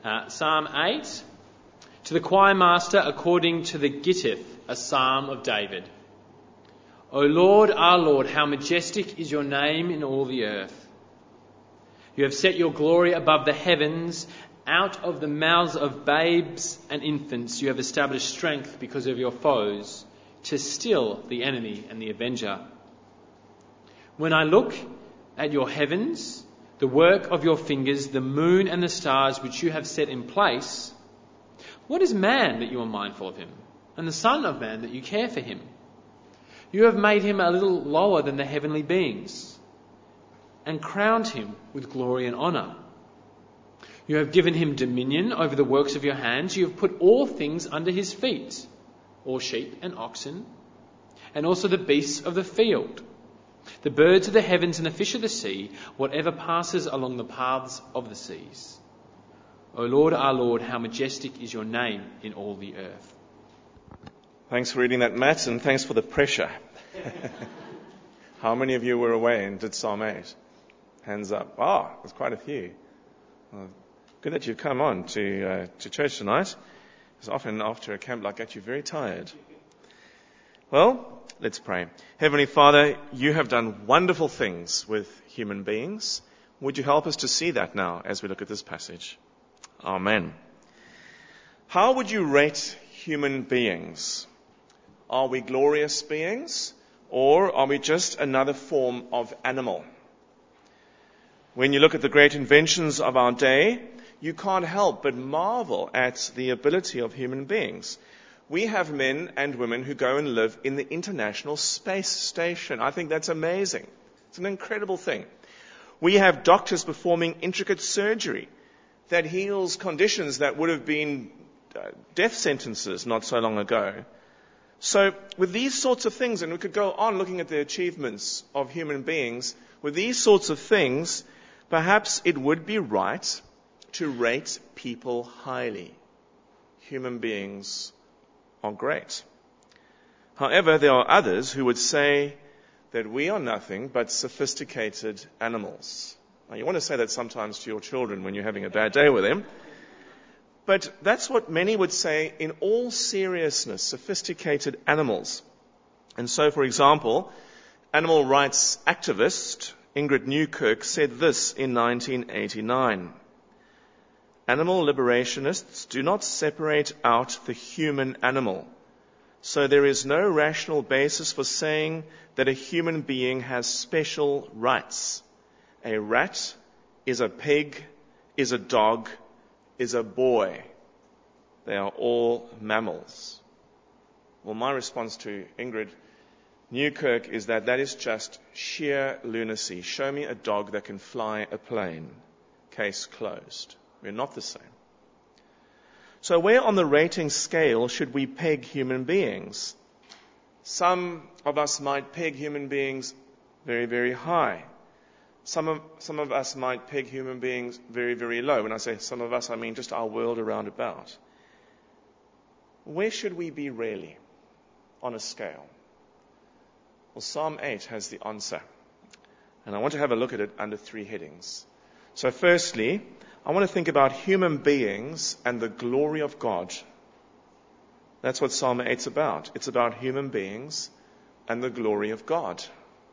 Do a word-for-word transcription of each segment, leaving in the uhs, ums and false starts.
Uh, Psalm eight, to the choir master according to the Gittith, a psalm of David. O Lord, our Lord, how majestic is your name in all the earth. You have set your glory above the heavens. Out of the mouths of babes and infants you have established strength because of your foes, to still the enemy and the avenger. When I look at your heavens, the work of your fingers, the moon and the stars which you have set in place, what is man that you are mindful of him, and the son of man that you care for him? You have made him a little lower than the heavenly beings, and crowned him with glory and honour. You have given him dominion over the works of your hands. You have put all things under his feet, all sheep and oxen, and also the beasts of the field, the birds of the heavens and the fish of the sea, whatever passes along the paths of the seas. O Lord, our Lord, how majestic is your name in all the earth. Thanks for reading that, Matt, and thanks for the pressure. How many of you were away and did Psalm eight? Hands up. Ah, oh, there's quite a few. Well, good that you've come on to uh, to church tonight, because often after a camp like that you're very tired. Well, let's pray. Heavenly Father, you have done wonderful things with human beings. Would you help us to see that now as we look at this passage? Amen. How would you rate human beings? Are we glorious beings, or are we just another form of animal? When you look at the great inventions of our day, you can't help but marvel at the ability of human beings. We have men and women who go and live in the International Space Station. I think that's amazing. It's an incredible thing. We have doctors performing intricate surgery that heals conditions that would have been uh, death sentences not so long ago. So with these sorts of things, and we could go on looking at the achievements of human beings, with these sorts of things, perhaps it would be right to rate people highly. Human beings are great. However, there are others who would say that we are nothing but sophisticated animals. Now, you want to say that sometimes to your children when you're having a bad day with them. But that's what many would say in all seriousness, sophisticated animals. And so, for example, animal rights activist Ingrid Newkirk said this in nineteen eighty-nine. Animal liberationists do not separate out the human animal. So there is no rational basis for saying that a human being has special rights. A rat is a pig, is a dog, is a boy. They are all mammals. Well, my response to Ingrid Newkirk is that that is just sheer lunacy. Show me a dog that can fly a plane. Case closed. We're not the same. So where on the rating scale should we peg human beings? Some of us might peg human beings very, very high. Some of, some of us might peg human beings very, very low. When I say some of us, I mean just our world around about. Where should we be really on a scale? Well, Psalm eight has the answer. And I want to have a look at it under three headings. So firstly, I want to think about human beings and the glory of God. That's what Psalm eight's about. It's about human beings and the glory of God.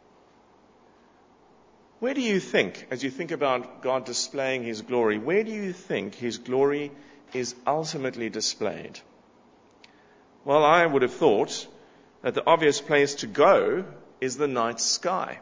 Where do you think, as you think about God displaying his glory, where do you think his glory is ultimately displayed? Well, I would have thought that the obvious place to go is the night sky.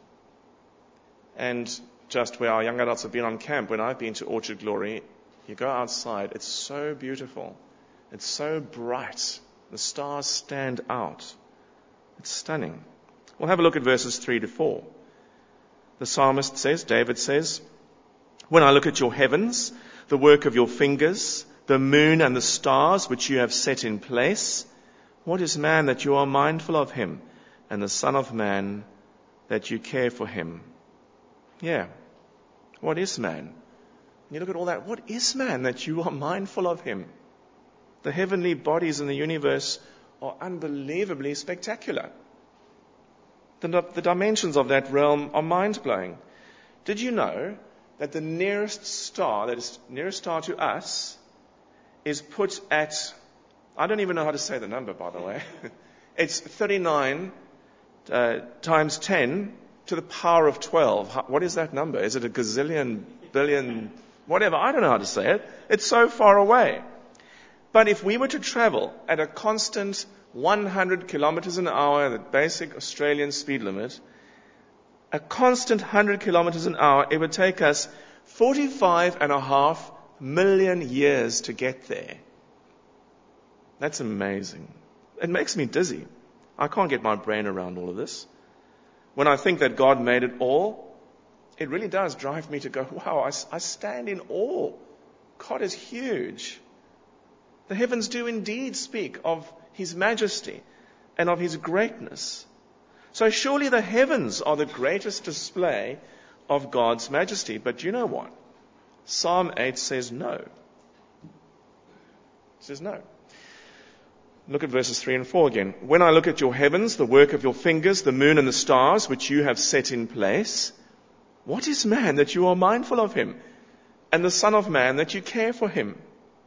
And just where our young adults have been on camp, when I've been to Orchard Glory, you go outside, it's so beautiful. It's so bright. The stars stand out. It's stunning. We'll have a look at verses three to four. The psalmist says, David says, when I look at your heavens, the work of your fingers, the moon and the stars which you have set in place, what is man that you are mindful of him, and the son of man that you care for him? Yeah. What is man? You look at all that. What is man that you are mindful of him? The heavenly bodies in the universe are unbelievably spectacular. The, the dimensions of that realm are mind-blowing. Did you know that the nearest star, that is nearest star to us, is put at, I don't even know how to say the number, by the way. It's thirty-nine uh, times ten to the power of twelve. What is that number? Is it a gazillion, billion, whatever? I don't know how to say it. It's so far away. But if we were to travel at a constant one hundred kilometers an hour, the basic Australian speed limit, a constant one hundred kilometers an hour, it would take us forty-five and a half million years to get there. That's amazing. It makes me dizzy. I can't get my brain around all of this. When I think that God made it all, it really does drive me to go, wow, I, I stand in awe. God is huge. The heavens do indeed speak of His majesty and of His greatness. So surely the heavens are the greatest display of God's majesty. But you know what? Psalm eight says no. It says no. Look at verses three and four again. When I look at your heavens, the work of your fingers, the moon and the stars, which you have set in place, what is man that you are mindful of him, and the son of man that you care for him?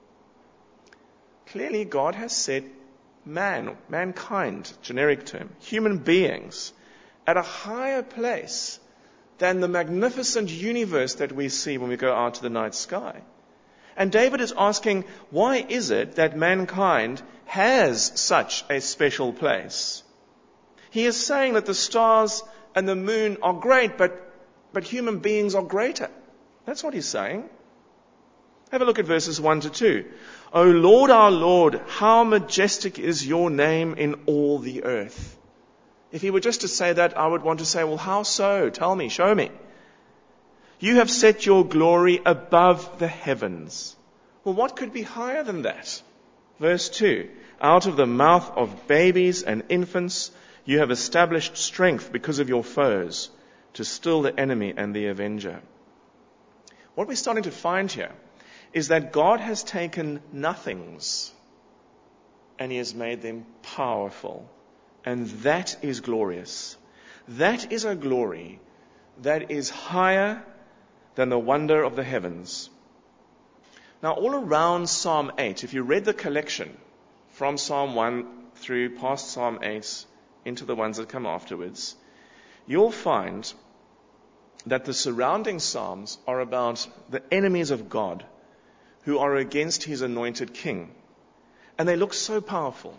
Clearly, God has set man, mankind, generic term, human beings, at a higher place than the magnificent universe that we see when we go out to the night sky. And David is asking, why is it that mankind has such a special place? He is saying that the stars and the moon are great, but, but human beings are greater. That's what he's saying. Have a look at verses one to two. O Lord, our Lord, how majestic is your name in all the earth. If he were just to say that, I would want to say, well, how so? Tell me, show me. You have set your glory above the heavens. Well, what could be higher than that? Verse two. Out of the mouth of babies and infants, you have established strength because of your foes, to still the enemy and the avenger. What we're starting to find here is that God has taken nothings and He has made them powerful. And that is glorious. That is a glory that is higher than the wonder of the heavens. Now, all around Psalm eight, if you read the collection from Psalm one through past Psalm eight into the ones that come afterwards, you'll find that the surrounding Psalms are about the enemies of God who are against His anointed king. And they look so powerful.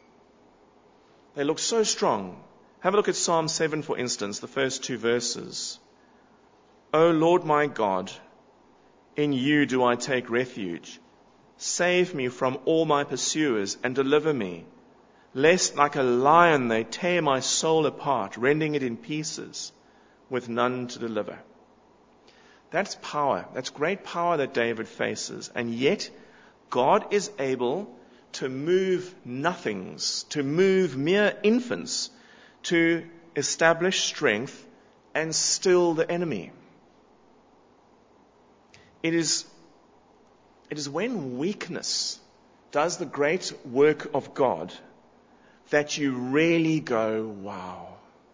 They look so strong. Have a look at Psalm seven, for instance, the first two verses. O Lord my God, in you do I take refuge. Save me from all my pursuers and deliver me, lest like a lion they tear my soul apart, rending it in pieces, with none to deliver. That's power. That's great power that David faces. And yet, God is able to move nothings, to move mere infants, to establish strength and still the enemy. It is, it is when weakness does the great work of God that you really go, wow.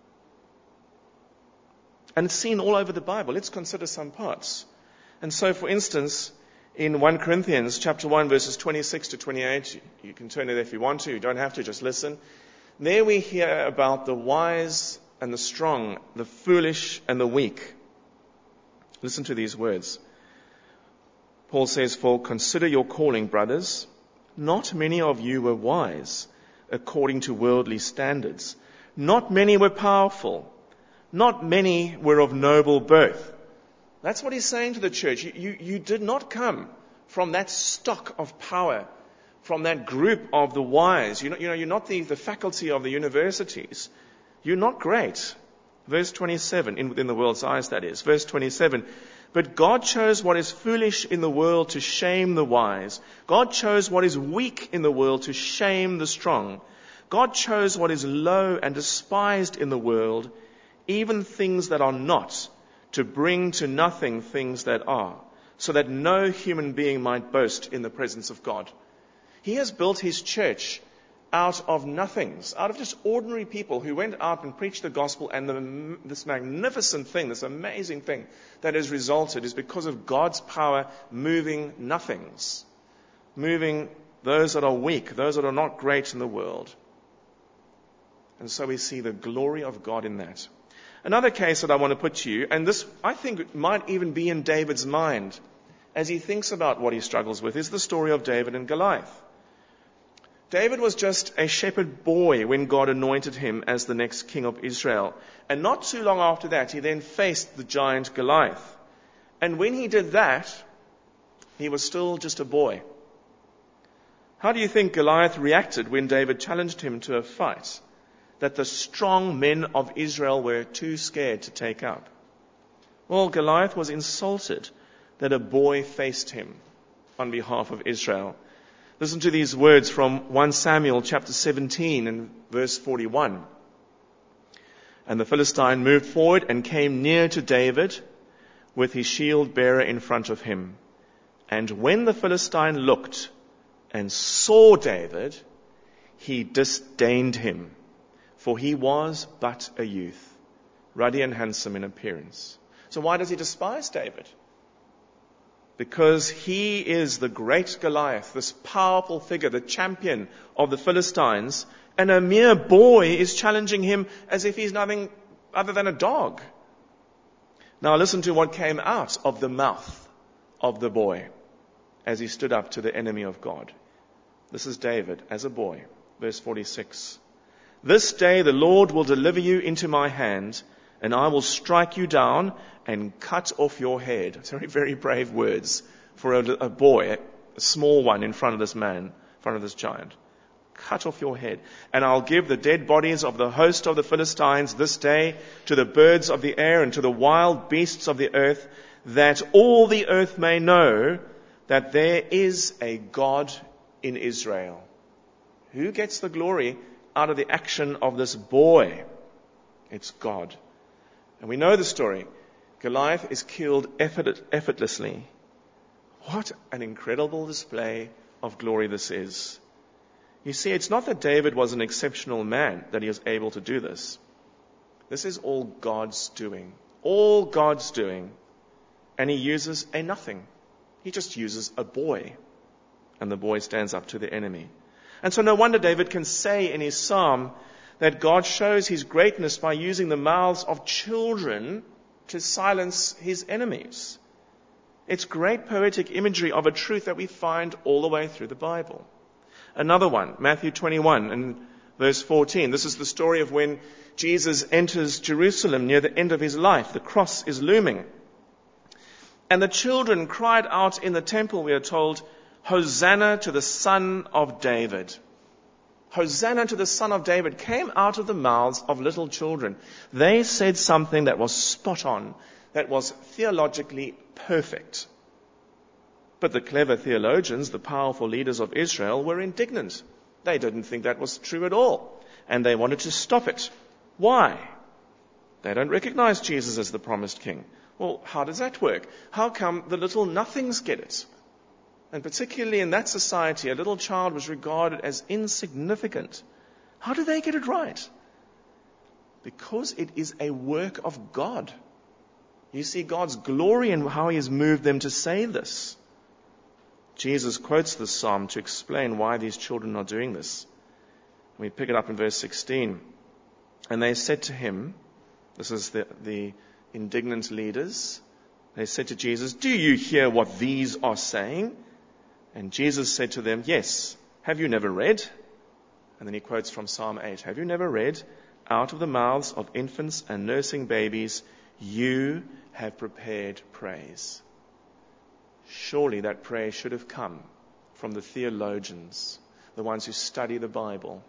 And it's seen all over the Bible. Let's consider some parts. And so, for instance, in First Corinthians chapter one, verses twenty-six to twenty-eight, you can turn it if you want to, you don't have to, just listen. There we hear about the wise and the strong, the foolish and the weak. Listen to these words. Paul says, for consider your calling, brothers. Not many of you were wise according to worldly standards. Not many were powerful. Not many were of noble birth. That's what he's saying to the church. You, you, you did not come from that stock of power, from that group of the wise. You're not, you know, you're not the, the faculty of the universities. You're not great. Verse twenty-seven, in, within the world's eyes, that is. Verse twenty-seven, but God chose what is foolish in the world to shame the wise. God chose what is weak in the world to shame the strong. God chose what is low and despised in the world, even things that are not, to bring to nothing things that are, so that no human being might boast in the presence of God. He has built His church out of nothings, out of just ordinary people who went out and preached the gospel, and the, this magnificent thing, this amazing thing that has resulted is because of God's power moving nothings, moving those that are weak, those that are not great in the world. And so we see the glory of God in that. Another case that I want to put to you, and this I think might even be in David's mind as he thinks about what he struggles with, is the story of David and Goliath. David was just a shepherd boy when God anointed him as the next king of Israel. And not too long after that, he then faced the giant Goliath. And when he did that, he was still just a boy. How do you think Goliath reacted when David challenged him to a fight that the strong men of Israel were too scared to take up? Well, Goliath was insulted that a boy faced him on behalf of Israel. Listen to these words from First Samuel chapter seventeen and verse forty-one. And the Philistine moved forward and came near to David with his shield bearer in front of him. And when the Philistine looked and saw David, he disdained him, for he was but a youth, ruddy and handsome in appearance. So why does he despise David? Because he is the great Goliath, this powerful figure, the champion of the Philistines, and a mere boy is challenging him as if he's nothing other than a dog. Now listen to what came out of the mouth of the boy as he stood up to the enemy of God. This is David as a boy, verse forty-six. This day the Lord will deliver you into my hand, and I will strike you down and cut off your head. It's very, very brave words for a, a boy, a small one in front of this man, in front of this giant. Cut off your head. And I'll give the dead bodies of the host of the Philistines this day to the birds of the air and to the wild beasts of the earth, that all the earth may know that there is a God in Israel. Who gets the glory out of the action of this boy? It's God. And we know the story. Goliath is killed effort, effortlessly. What an incredible display of glory this is. You see, it's not that David was an exceptional man that he was able to do this. This is all God's doing. All God's doing. And he uses a nothing. He just uses a boy. And the boy stands up to the enemy. And so no wonder David can say in his psalm that God shows his greatness by using the mouths of children to silence his enemies. It's great poetic imagery of a truth that we find all the way through the Bible. Another one, Matthew twenty-one and verse fourteen. This is the story of when Jesus enters Jerusalem near the end of his life. The cross is looming. And the children cried out in the temple, we are told, Hosanna to the Son of David. Hosanna to the Son of David came out of the mouths of little children. They said something that was spot on, that was theologically perfect. But the clever theologians, the powerful leaders of Israel, were indignant. They didn't think that was true at all, and they wanted to stop it. Why? They don't recognize Jesus as the promised king. Well, how does that work? How come the little nothings get it? And particularly in that society, a little child was regarded as insignificant. How do they get it right? Because it is a work of God. You see God's glory in how he has moved them to say this. Jesus quotes this psalm to explain why these children are doing this. We pick it up in verse sixteen. And they said to him, this is the, the indignant leaders, they said to Jesus, do you hear what these are saying? And Jesus said to them, yes, have you never read? And then he quotes from Psalm eight, have you never read? Out of the mouths of infants and nursing babies, you have prepared praise. Surely that praise should have come from the theologians, the ones who study the Bible.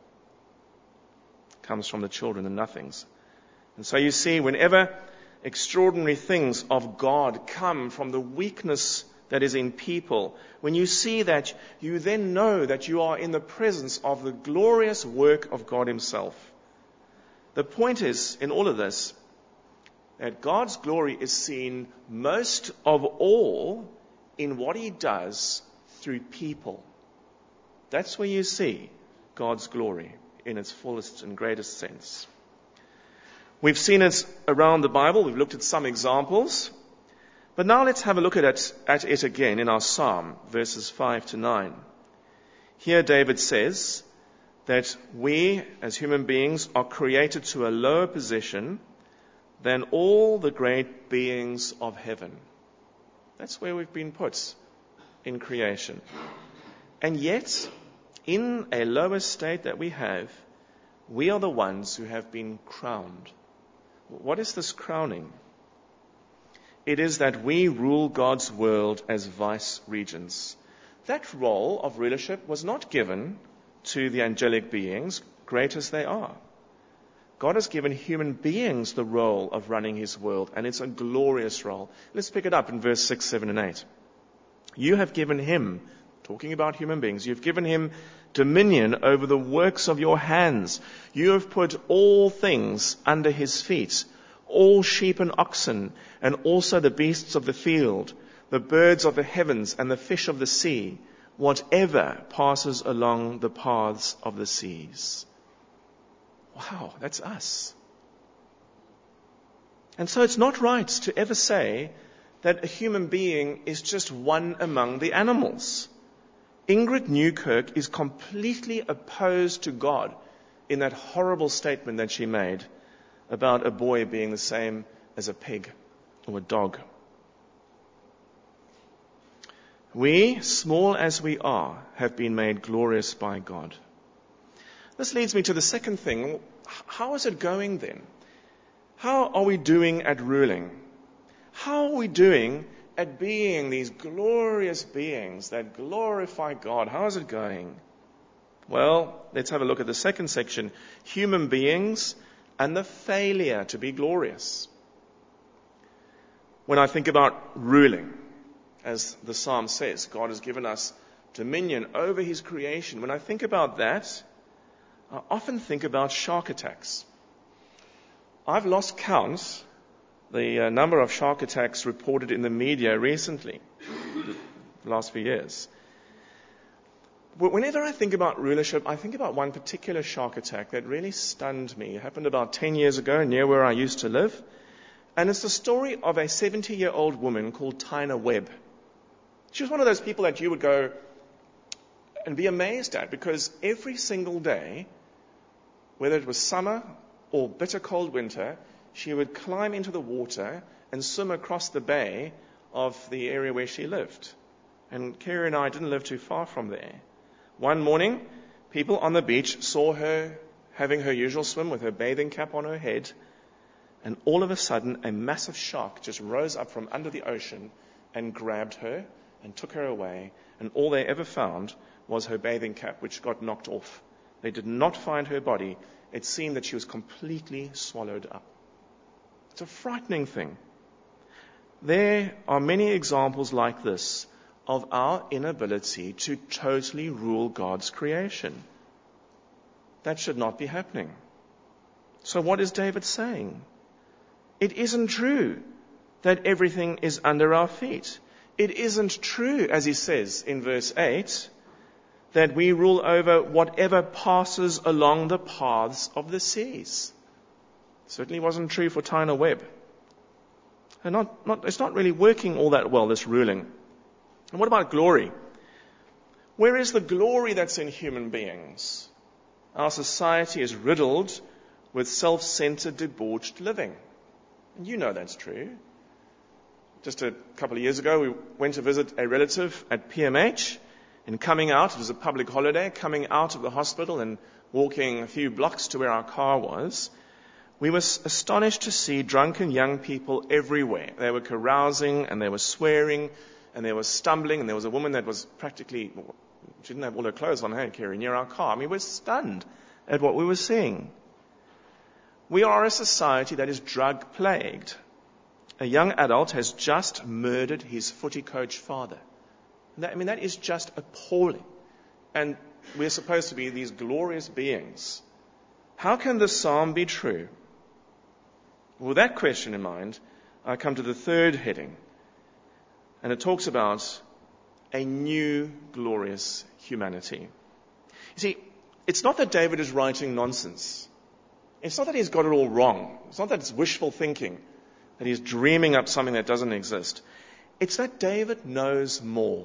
It comes from the children and nothings. And so you see, whenever extraordinary things of God come from the weakness that is in people, when you see that, you then know that you are in the presence of the glorious work of God himself. The point is, in all of this, that God's glory is seen most of all in what he does through people. That's where you see God's glory in its fullest and greatest sense. We've seen it around the Bible. We've looked at some examples. But now let's have a look at it, at it again in our psalm, verses five to nine. Here David says that we, as human beings, are created to a lower position than all the great beings of heaven. That's where we've been put in creation. And yet, in a lower state that we have, we are the ones who have been crowned. What is this crowning? It is that we rule God's world as vice-regents. That role of rulership was not given to the angelic beings, great as they are. God has given human beings the role of running his world, and it's a glorious role. Let's pick it up in verse six, seven, and eight. You have given him, talking about human beings, you've given him dominion over the works of your hands. You have put all things under his feet, all sheep and oxen, and also the beasts of the field, the birds of the heavens and the fish of the sea, whatever passes along the paths of the seas. Wow, that's us. And so it's not right to ever say that a human being is just one among the animals. Ingrid Newkirk is completely opposed to God in that horrible statement that she made about a boy being the same as a pig or a dog. We, small as we are, have been made glorious by God. This leads me to the second thing. How is it going then? How are we doing at ruling? How are we doing at being these glorious beings that glorify God? How is it going? Well, let's have a look at the second section. Human beings and the failure to be glorious. When I think about ruling, as the psalm says, God has given us dominion over his creation. When I think about that, I often think about shark attacks. I've lost count the uh, number of shark attacks reported in the media recently, the last few years. Whenever I think about rulership, I think about one particular shark attack that really stunned me. It happened about ten years ago near where I used to live. And it's the story of a seventy-year-old woman called Tina Webb. She was one of those people that you would go and be amazed at, because every single day, whether it was summer or bitter cold winter, she would climb into the water and swim across the bay of the area where she lived. And Kerry and I didn't live too far from there. One morning, people on the beach saw her having her usual swim with her bathing cap on her head, and all of a sudden a massive shark just rose up from under the ocean and grabbed her and took her away, and all they ever found was her bathing cap, which got knocked off. They did not find her body. It seemed that she was completely swallowed up. It's a frightening thing. There are many examples like this of our inability to totally rule God's creation. That should not be happening. So what is David saying? It isn't true that everything is under our feet. It isn't true, as he says in verse eight, that we rule over whatever passes along the paths of the seas. Certainly wasn't true for Tina Webb. And not, not, it's not really working all that well, this ruling. And what about glory? Where is the glory that's in human beings? Our society is riddled with self-centered, debauched living. And you know that's true. Just a couple of years ago, we went to visit a relative at P M H, and coming out, it was a public holiday, coming out of the hospital and walking a few blocks to where our car was, we were astonished to see drunken young people everywhere. They were carousing and they were swearing and they were stumbling, and there was a woman that was practically, she didn't have all her clothes on her, Kerry, near our car. I mean, we were stunned at what we were seeing. We are a society that is drug-plagued. A young adult has just murdered his footy coach father. That, I mean, that is just appalling. And we're supposed to be these glorious beings. How can this psalm be true? With that question in mind, I come to the third heading. And it talks about a new glorious humanity. You see, It's not that David is writing nonsense. It's not that he's got it all wrong. It's not that it's wishful thinking, that he's dreaming up something that doesn't exist. It's that David knows more.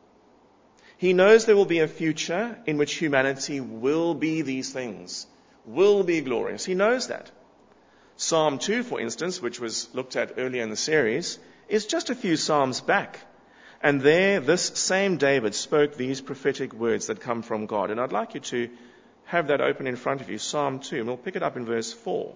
He knows there will be a future in which humanity will be these things, will be glorious. He knows that. Psalm two, for instance, which was looked at earlier in the series, is just a few psalms back. And there, this same David spoke these prophetic words that come from God. And I'd like you to have that open in front of you, Psalm two, and we'll pick it up in verse four.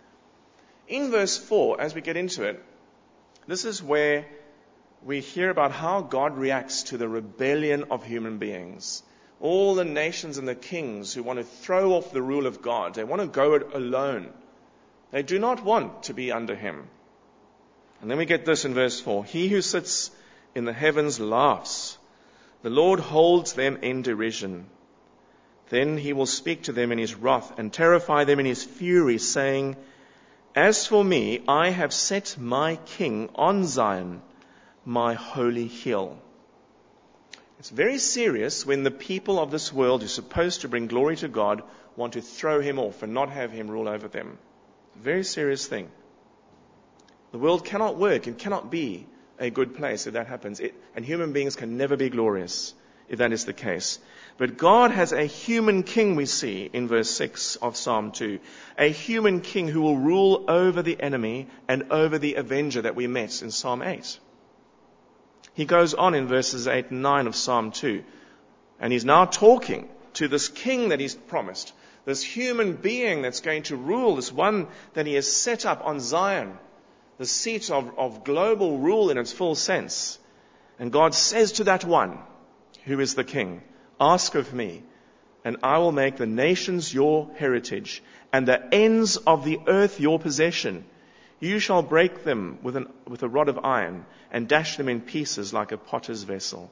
In verse four, as we get into it, this is where we hear about how God reacts to the rebellion of human beings. All the nations and the kings who want to throw off the rule of God. They want to go it alone. They do not want to be under him. And then we get this in verse four. He who sits in the heavens laughs. The Lord holds them in derision. Then he will speak to them in his wrath and terrify them in his fury, saying, As for me, I have set my king on Zion, my holy hill. It's very serious when the people of this world who are supposed to bring glory to God want to throw him off and not have him rule over them. A very serious thing. The world cannot work and cannot be a good place if that happens. It, and human beings can never be glorious if that is the case. But God has a human king, we see in verse six of Psalm two. A human king who will rule over the enemy and over the avenger that we met in Psalm eight. He goes on in verses eight and nine of Psalm two. And he's now talking to this king that he's promised. This human being that's going to rule. This one that he has set up on Zion. The seat of, of global rule in its full sense. And God says to that one, who is the king, Ask of me, and I will make the nations your heritage, and the ends of the earth your possession. You shall break them with, an, with a rod of iron, and dash them in pieces like a potter's vessel.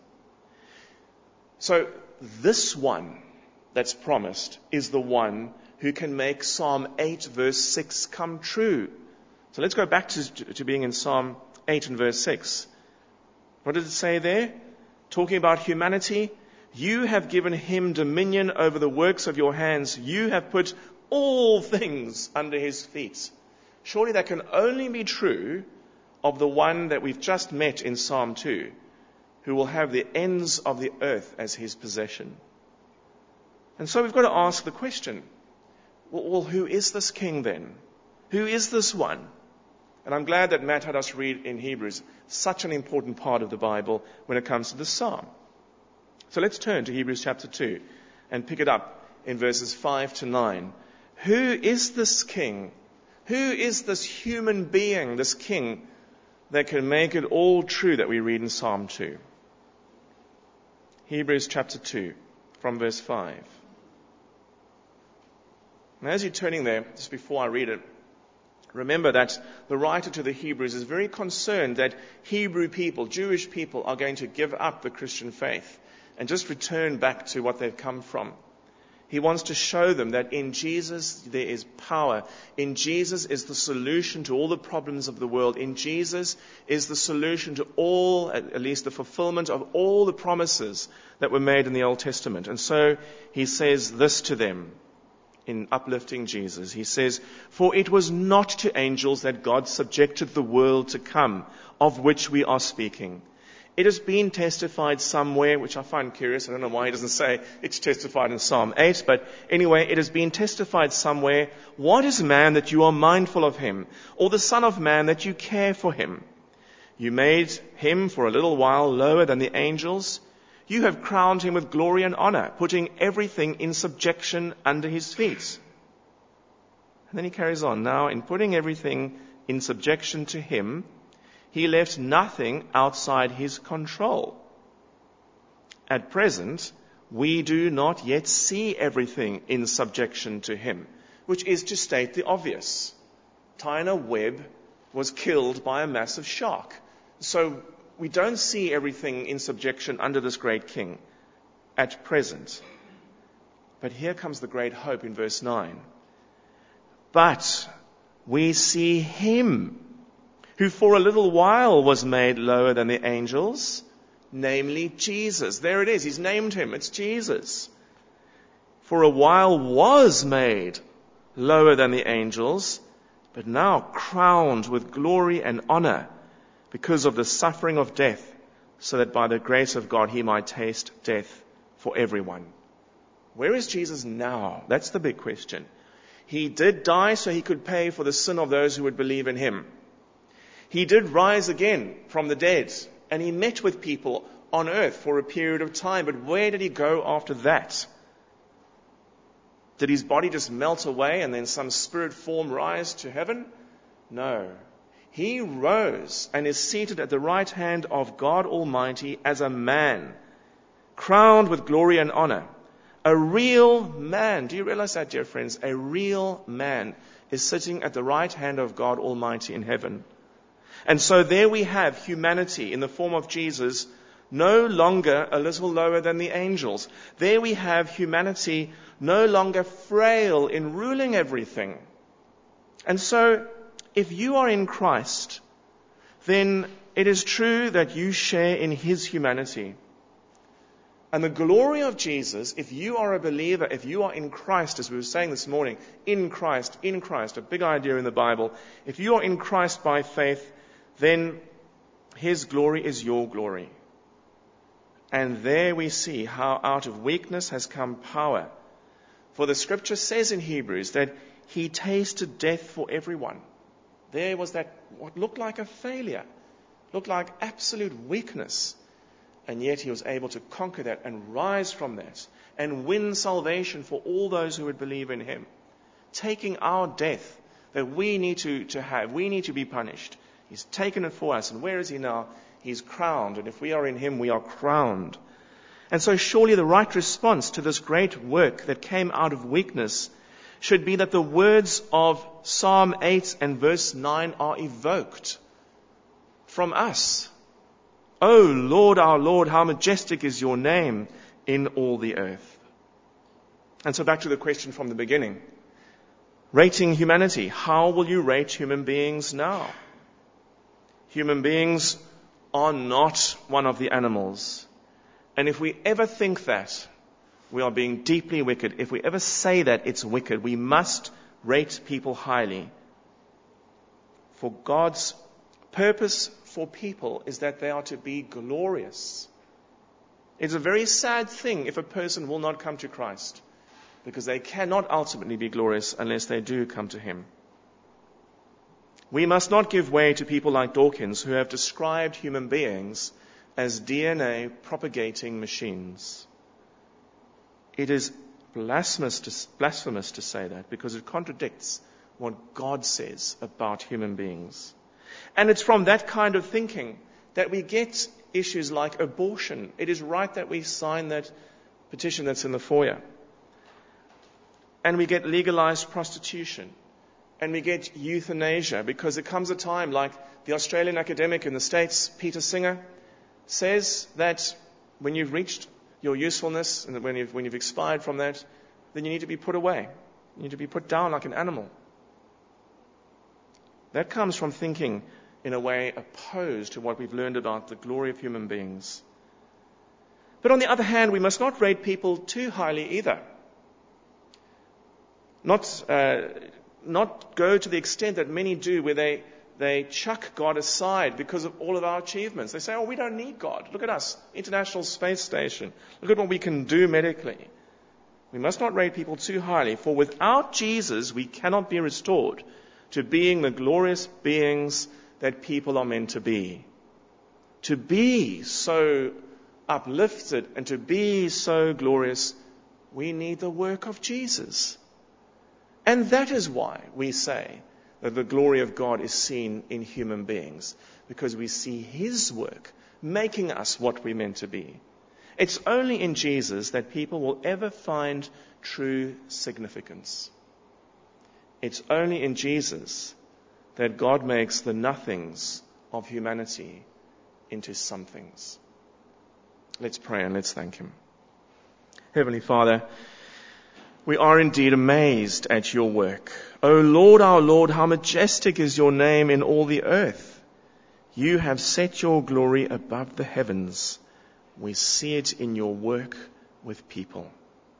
So this one that's promised is the one who can make Psalm eight verse six come true. So let's go back to, to being in Psalm eight and verse six. What does it say there? Talking about humanity. You have given him dominion over the works of your hands. You have put all things under his feet. Surely that can only be true of the one that we've just met in Psalm two, who will have the ends of the earth as his possession. And so we've got to ask the question, well, who is this king then? Who is this one? And I'm glad that Matt had us read in Hebrews, such an important part of the Bible when it comes to this psalm. So let's turn to Hebrews chapter two and pick it up in verses five to nine. Who is this king? Who is this human being, this king, that can make it all true that we read in Psalm two? Hebrews chapter two, from verse five. And as you're turning there, just before I read it, remember that the writer to the Hebrews is very concerned that Hebrew people, Jewish people, are going to give up the Christian faith and just return back to what they've come from. He wants to show them that in Jesus there is power. In Jesus is the solution to all the problems of the world. In Jesus is the solution to all, at least the fulfillment of all the promises that were made in the Old Testament. And so he says this to them in uplifting Jesus. He says, For it was not to angels that God subjected the world to come, of which we are speaking. It has been testified somewhere, which I find curious. I don't know why he doesn't say it's testified in Psalm eight. But anyway, it has been testified somewhere. What is man that you are mindful of him? Or the son of man that you care for him? You made him for a little while lower than the angels. You have crowned him with glory and honor, putting everything in subjection under his feet. And then he carries on. Now, in putting everything in subjection to him, he left nothing outside his control. At present, we do not yet see everything in subjection to him, which is to state the obvious. Tyner Webb was killed by a massive shark. So we don't see everything in subjection under this great king at present. But here comes the great hope in verse nine. But we see him who for a little while was made lower than the angels, namely Jesus. There it is. He's named him. It's Jesus. for a while was made lower than the angels, but now crowned with glory and honor because of the suffering of death, so that by the grace of God he might taste death for everyone. Where is Jesus now? That's the big question. He did die so he could pay for the sin of those who would believe in him. He did rise again from the dead, and he met with people on earth for a period of time. But where did he go after that? Did his body just melt away and then some spirit form rise to heaven? No. He rose and is seated at the right hand of God Almighty as a man, crowned with glory and honor. A real man. Do you realize that, dear friends? A real man is sitting at the right hand of God Almighty in heaven. And so there we have humanity in the form of Jesus, no longer a little lower than the angels. There we have humanity no longer frail in ruling everything. And so, if you are in Christ, then it is true that you share in his humanity. And the glory of Jesus, if you are a believer, if you are in Christ, as we were saying this morning, in Christ, in Christ, a big idea in the Bible, if you are in Christ by faith, then his glory is your glory. And there we see how out of weakness has come power. For the scripture says in Hebrews that he tasted death for everyone. There was that, what looked like a failure, looked like absolute weakness. And yet he was able to conquer that and rise from that and win salvation for all those who would believe in him. Taking our death that we need to, to have, we need to be punished. He's taken it for us. And where is he now? He's crowned. And if we are in him, we are crowned. And so surely the right response to this great work that came out of weakness should be that the words of Psalm eight and verse nine are evoked from us. O Lord, our Lord, how majestic is your name in all the earth. And so back to the question from the beginning. Rating humanity. How will you rate human beings now? Human beings are not one of the animals. And if we ever think that, we are being deeply wicked. If we ever say that, it's wicked. We must rate people highly. For God's purpose for people is that they are to be glorious. It's a very sad thing if a person will not come to Christ, because they cannot ultimately be glorious unless they do come to him. We must not give way to people like Dawkins, who have described human beings as D N A propagating machines. It is blasphemous to, blasphemous to say that, because it contradicts what God says about human beings. And it's from that kind of thinking that we get issues like abortion. It is right that we sign that petition that's in the foyer. And we get legalized prostitution. And we get euthanasia, because there comes a time, like the Australian academic in the States, Peter Singer, says that when you've reached your usefulness and when you've, when you've expired from that, then you need to be put away. You need to be put down like an animal. That comes from thinking in a way opposed to what we've learned about the glory of human beings. But on the other hand, we must not rate people too highly either. Not, uh, not go to the extent that many do, where they, they chuck God aside because of all of our achievements. They say, oh, we don't need God. Look at us, International Space Station. Look at what we can do medically. We must not rate people too highly, for without Jesus, we cannot be restored to being the glorious beings that people are meant to be. To be so uplifted and to be so glorious, we need the work of Jesus. And that is why we say that the glory of God is seen in human beings, because we see his work making us what we're meant to be. It's only in Jesus that people will ever find true significance. It's only in Jesus that God makes the nothings of humanity into somethings. Let's pray and let's thank him. Heavenly Father, we are indeed amazed at your work. O Lord, our Lord, how majestic is your name in all the earth. You have set your glory above the heavens. We see it in your work with people.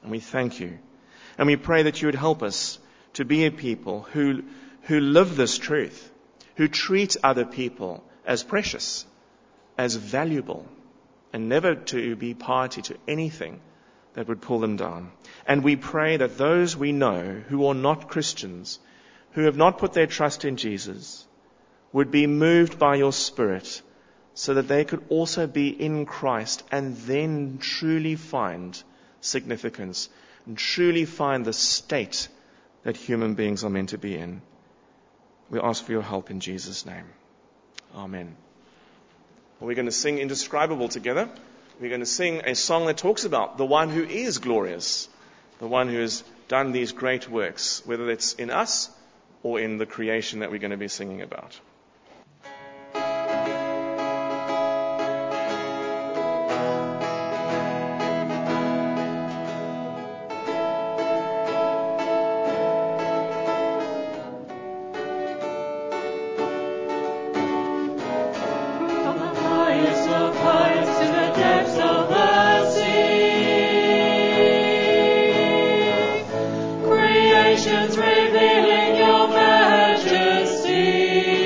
And we thank you. And we pray that you would help us to be a people who, who live this truth, who treat other people as precious, as valuable, and never to be party to anything that would pull them down. And we pray that those we know who are not Christians, who have not put their trust in Jesus, would be moved by your Spirit so that they could also be in Christ and then truly find significance and truly find the state that human beings are meant to be in. We ask for your help in Jesus' name. Amen. Well, we're going to sing Indescribable together. We're going to sing a song that talks about the one who is glorious, the one who has done these great works, whether it's in us or in the creation that we're going to be singing about. Revealing your majesty.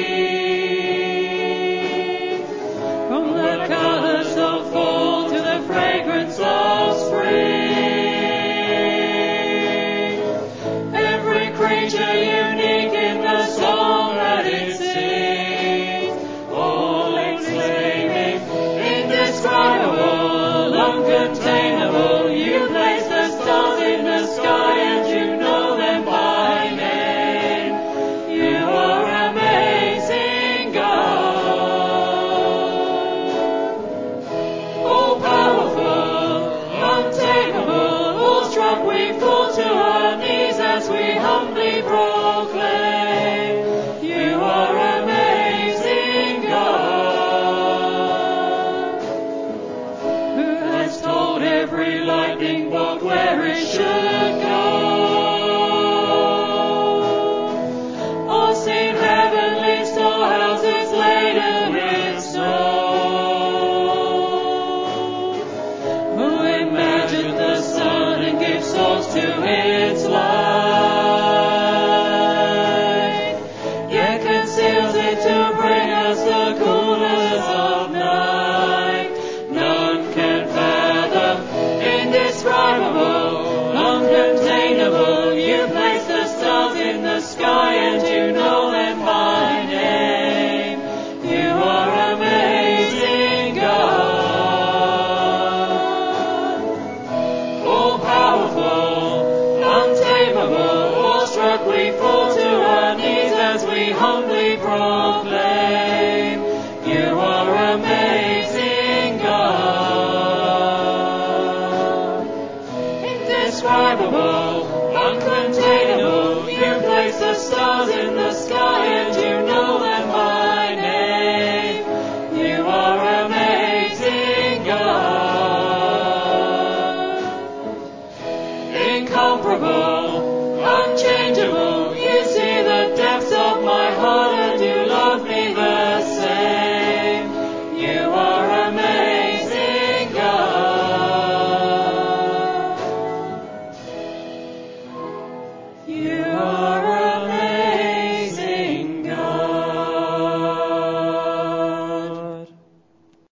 indescribable, uncontainable. You place the stars in the sky and you